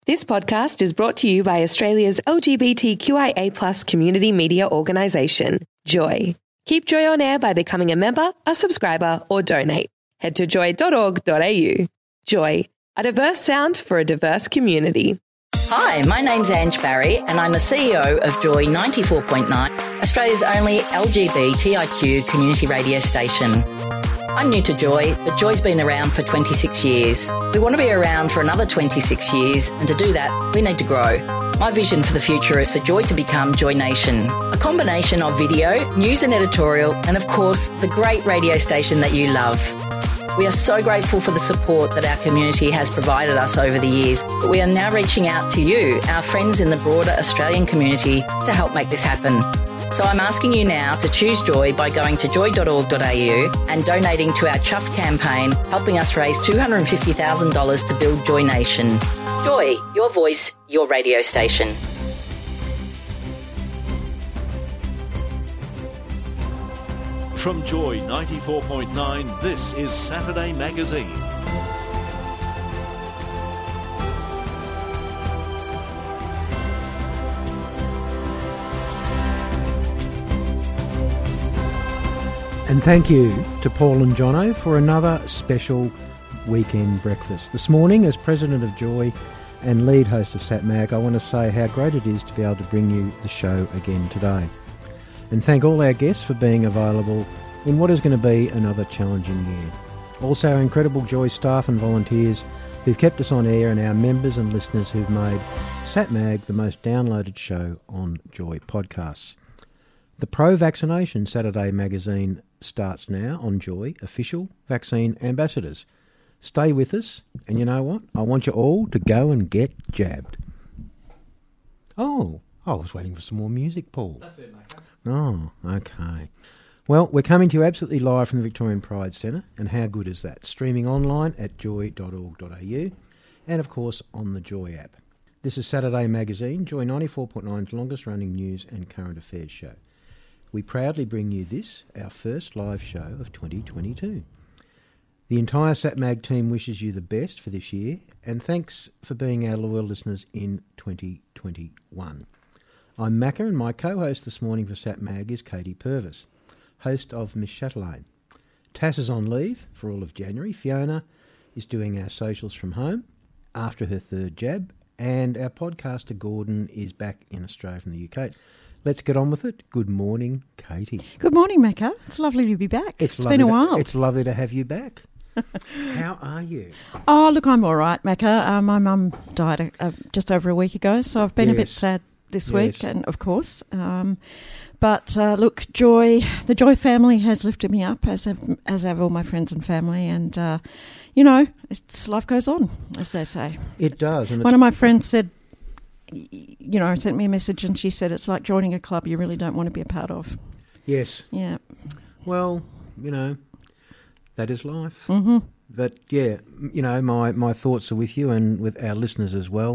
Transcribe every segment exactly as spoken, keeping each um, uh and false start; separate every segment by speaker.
Speaker 1: This podcast is brought to you by Australia's L G B T Q I A plus community media organisation, Joy. Keep Joy on air by becoming a member, a subscriber or donate. Head to joy dot org dot a u. Joy, a diverse sound for a diverse community.
Speaker 2: Hi, my name's Ange Barry and I'm the C E O of Joy ninety-four point nine, Australia's only L G B T I Q community radio station. I'm new to Joy, but Joy's been around for twenty-six years. We want to be around for another twenty-six years, and to do that, we need to grow. My vision for the future is for Joy to become Joy Nation, a combination of video, news and editorial, and of course, the great radio station that you love. We are so grateful for the support that our community has provided us over the years, but we are now reaching out to you, our friends in the broader Australian community, to help make this happen. So I'm asking you now to choose Joy by going to joy dot org dot a u and donating to our Chuff campaign, helping us raise two hundred fifty thousand dollars to build Joy Nation. Joy, your voice, your radio station.
Speaker 3: From Joy ninety-four point nine, this is Saturday Magazine.
Speaker 4: And thank you to Paul and Jono for another special weekend breakfast. This morning, as President of Joy and lead host of SatMag, I want to say how great it is to be able to bring you the show again today. And thank all our guests for being available in what is going to be another challenging year. Also our incredible Joy staff and volunteers who've kept us on air, and our members and listeners who've made SatMag the most downloaded show on Joy podcasts. The Pro-Vaccination Saturday magazine starts now on Joy, official vaccine ambassadors. Stay with us, and you know what? I want you all to go and get jabbed. Oh, I was waiting for some more music, Paul.
Speaker 5: That's it, mate.
Speaker 4: Oh, okay. Well, we're coming to you absolutely live from the Victorian Pride Centre, and how good is that? Streaming online at joy dot org dot a u and, of course, on the Joy app. This is Saturday Magazine, Joy ninety-four point nine's longest-running news and current affairs show. We proudly bring you this, our first live show of twenty twenty-two. The entire SatMag team wishes you the best for this year, and thanks for being our loyal listeners in twenty twenty-one. I'm Macca, and my co-host this morning for SatMag is Katie Purvis, host of Miss Chatelaine. Tass is on leave for all of January. Fiona is doing our socials from home after her third jab, and our podcaster Gordon is back in Australia from the U K. Let's get on with it. Good morning, Katie.
Speaker 6: Good morning, Macca. It's lovely to be back.
Speaker 4: It's,
Speaker 6: it's been a while.
Speaker 4: To, it's lovely to have you back. How are you?
Speaker 6: Oh, look, I'm all right, Macca. Uh, my mum died uh, just over a week ago, so I've been yes. a bit sad this
Speaker 4: yes.
Speaker 6: week, and of course. Um, but uh, look, Joy, the Joy family has lifted me up, as have, as have all my friends and family, and, uh, you know, it's, life goes on, as they say.
Speaker 4: It does. And
Speaker 6: One of my friends said, you know, sent me a message and she said it's like joining a club you really don't want to be a part of.
Speaker 4: Yes.
Speaker 6: Yeah.
Speaker 4: Well, you know, that is life.
Speaker 6: Mm-hmm.
Speaker 4: But, yeah, you know, my, my thoughts are with you and with our listeners as well.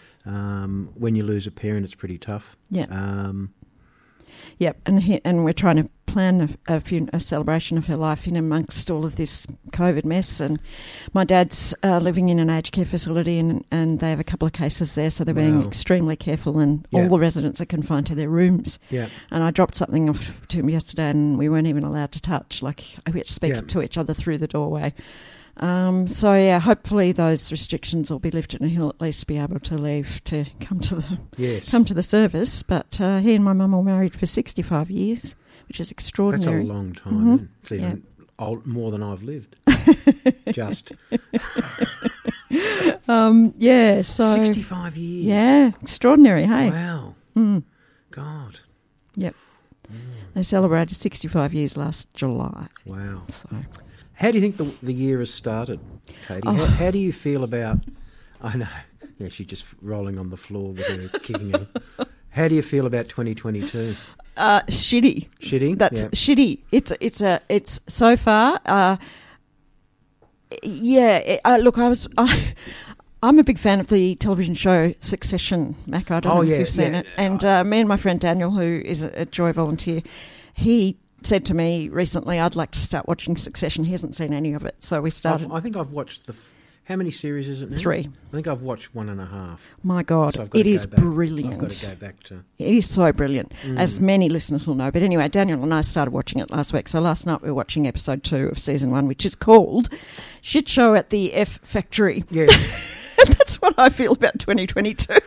Speaker 4: Um, when you lose a parent, it's pretty tough.
Speaker 6: Yeah.
Speaker 4: Um,
Speaker 6: Yep, and he, and we're trying to plan a, a, fun- a celebration of her life in amongst all of this COVID mess. And my dad's uh, living in an aged care facility, and, and they have a couple of cases there, so they're being
Speaker 4: wow.
Speaker 6: extremely careful, and
Speaker 4: yeah.
Speaker 6: all the residents are confined to their rooms.
Speaker 4: Yeah.
Speaker 6: And I dropped something off to him yesterday, and we weren't even allowed to touch. Like, we had to speak
Speaker 4: yeah.
Speaker 6: to each other through the doorway. Um, so, yeah, hopefully those restrictions will be lifted and he'll at least be able to leave to come to the
Speaker 4: yes.
Speaker 6: come to the service. But uh, he and my mum were married for sixty-five years, which is extraordinary.
Speaker 4: That's a long time.
Speaker 6: Mm-hmm.
Speaker 4: Isn't it? It's even yeah. old, more than I've lived. Just.
Speaker 6: um, yeah, so...
Speaker 4: sixty-five years.
Speaker 6: Yeah, extraordinary, hey?
Speaker 4: Wow.
Speaker 6: Mm.
Speaker 4: God.
Speaker 6: Yep.
Speaker 4: Mm.
Speaker 6: They celebrated sixty-five years last July.
Speaker 4: Wow.
Speaker 6: So...
Speaker 4: How do you think the the year has started, Katie?
Speaker 6: Oh.
Speaker 4: How, how do you feel about... I know, yeah, she's just rolling on the floor with her kicking him. How do you feel about twenty twenty-two?
Speaker 6: Uh, shitty.
Speaker 4: Shitty?
Speaker 6: That's
Speaker 4: yeah.
Speaker 6: shitty. It's it's a it's so far. Uh, yeah. It, uh, look, I was. I, I'm a big fan of the television show Succession, Mac. I don't
Speaker 4: oh,
Speaker 6: know
Speaker 4: yeah,
Speaker 6: if you've seen
Speaker 4: yeah.
Speaker 6: it. And uh, me and my friend Daniel, who is a, a Joy volunteer, he said to me recently, I'd like to start watching Succession. He hasn't seen any of it, so we started.
Speaker 4: I've, I think I've watched the f- How many series is it now?
Speaker 6: Three.
Speaker 4: I think I've watched one and a half.
Speaker 6: My God,
Speaker 4: So I've got
Speaker 6: it
Speaker 4: to go
Speaker 6: is
Speaker 4: back.
Speaker 6: brilliant.
Speaker 4: I've got to go back to...
Speaker 6: It is so brilliant,
Speaker 4: Mm.
Speaker 6: as many listeners will know. But anyway, Daniel and I started watching it last week. So last night we were watching episode two of season one, which is called Shit Show at the F Factory.
Speaker 4: Yes.
Speaker 6: That's what I feel about twenty twenty-two.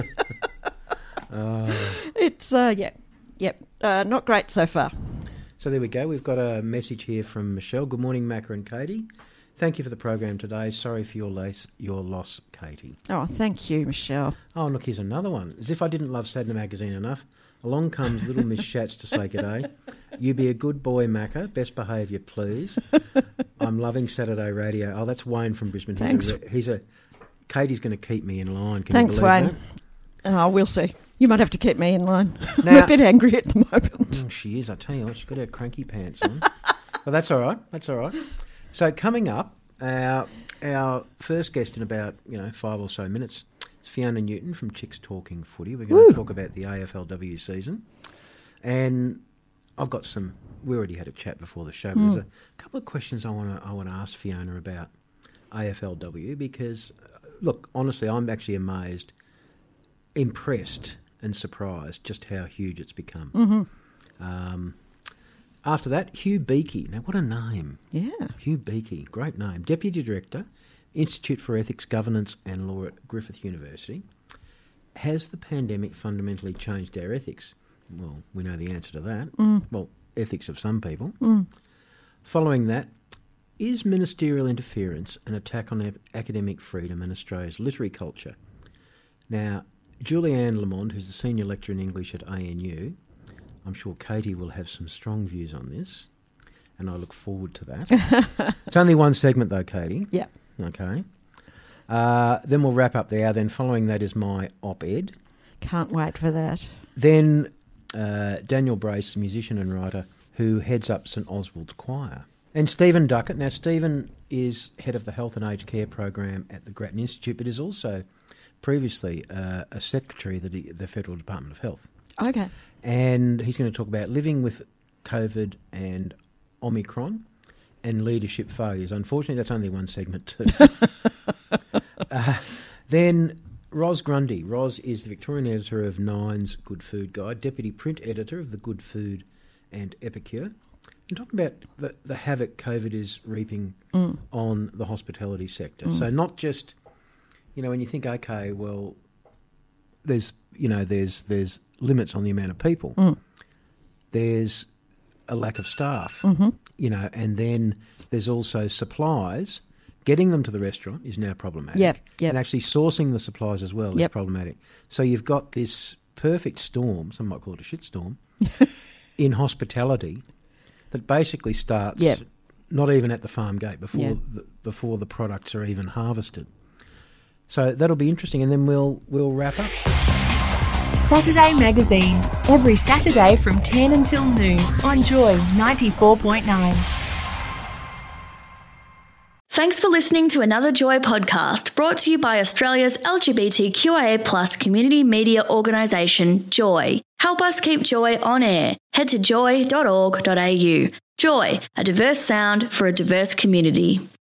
Speaker 4: Oh.
Speaker 6: It's, uh, yeah, yep, uh, not great so far.
Speaker 4: So there we go. We've got a message here from Michelle. Good morning, Macca and Katie. Thank you for the program today. Sorry for your loss, your loss, Katie.
Speaker 6: Oh, thank you, Michelle.
Speaker 4: Oh, look, here's another one. As if I didn't love Saturday Magazine enough, along comes little Miss Schatz to say g'day. You be a good boy, Macca. Best behaviour, please. I'm loving Saturday radio. Oh, that's Wayne from Brisbane. He's
Speaker 6: Thanks.
Speaker 4: A re- he's a... Katie's going to keep me in line. Can
Speaker 6: Thanks,
Speaker 4: you believe
Speaker 6: Wayne. Oh, we'll see. You might have to keep me in line. I'm
Speaker 4: Now-
Speaker 6: a bit angry at the moment.
Speaker 4: that? Oh, she is. I tell you what, she's got her cranky pants on. But that's all right. That's all right. So coming up, our our first guest in about you know five or so minutes is Fiona Newton from Chicks Talking Footy. We're going
Speaker 6: Woo.
Speaker 4: to talk about the A F L W season, and I've got some. We already had a chat before the show. But There's a couple of questions I want to I want to ask Fiona about A F L W because, uh, look, honestly, I'm actually amazed, impressed, and surprised just how huge it's become.
Speaker 6: Mm-hmm.
Speaker 4: Um, after that, Hugh Beakey. Now, what a name.
Speaker 6: Yeah.
Speaker 4: Hugh Beakey, great name. Deputy Director, Institute for Ethics, Governance and Law at Griffith University. Has the pandemic fundamentally changed our ethics? Well, we know the answer to that.
Speaker 6: Mm.
Speaker 4: Well, ethics of some people.
Speaker 6: Mm.
Speaker 4: Following that, is ministerial interference an attack on ap- academic freedom and Australia's literary culture? Now, Julianne Lamond, who's the Senior Lecturer in English at A N U, I'm sure Katie will have some strong views on this, and I look forward to that. It's only one segment though, Katie.
Speaker 6: Yeah.
Speaker 4: Okay. Uh, then we'll wrap up there. Then following that is my op-ed.
Speaker 6: Can't wait for that.
Speaker 4: Then uh, Daniel Brace, musician and writer, who heads up St Oswald's Choir. And Stephen Duckett. Now, Stephen is head of the Health and Aged Care Program at the Grattan Institute, but is also previously uh, a secretary of the, the Federal Department of Health.
Speaker 6: Okay.
Speaker 4: And he's going to talk about living with COVID and Omicron and leadership failures. Unfortunately, that's only one segment too. uh, then Ros Grundy. Ros is the Victorian editor of Nine's Good Food Guide, deputy print editor of the Good Food and Epicure. And talking about the, the havoc COVID is reaping
Speaker 6: Mm.
Speaker 4: on the hospitality sector.
Speaker 6: Mm.
Speaker 4: So not just, you know, when you think, okay, well, there's, you know, there's there's limits on the amount of people.
Speaker 6: Mm.
Speaker 4: There's a lack of staff,
Speaker 6: Mm-hmm.
Speaker 4: you know, and then there's also supplies. Getting them to the restaurant is now problematic.
Speaker 6: Yep, yep.
Speaker 4: And actually sourcing the supplies as well is
Speaker 6: Yep.
Speaker 4: problematic. So you've got this perfect storm, some might call it a shitstorm, in hospitality that basically starts
Speaker 6: Yep.
Speaker 4: not even at the farm gate before
Speaker 6: Yeah.
Speaker 4: the, before the products are even harvested. So that'll be interesting, and then we'll we'll wrap up.
Speaker 5: Saturday Magazine, every Saturday from ten until noon on Joy ninety-four point nine.
Speaker 7: Thanks for listening to another Joy podcast brought to you by Australia's L G B T Q I A plus community media organisation, Joy. Help us keep Joy on air. Head to joy dot org dot a u. Joy, a diverse sound for a diverse community.